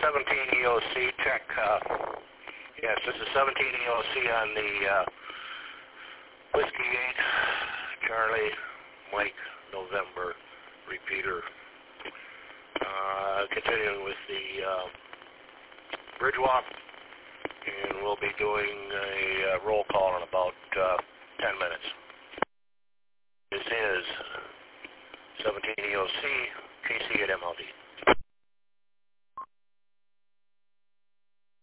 17 EOC check. Yes, this is 17 EOC on the Whiskey 8, Charlie, Mike, November, repeater. Continuing with the bridge walk, and we'll be doing a roll call in about 10 minutes. This is 17 EOC, KC at MLD.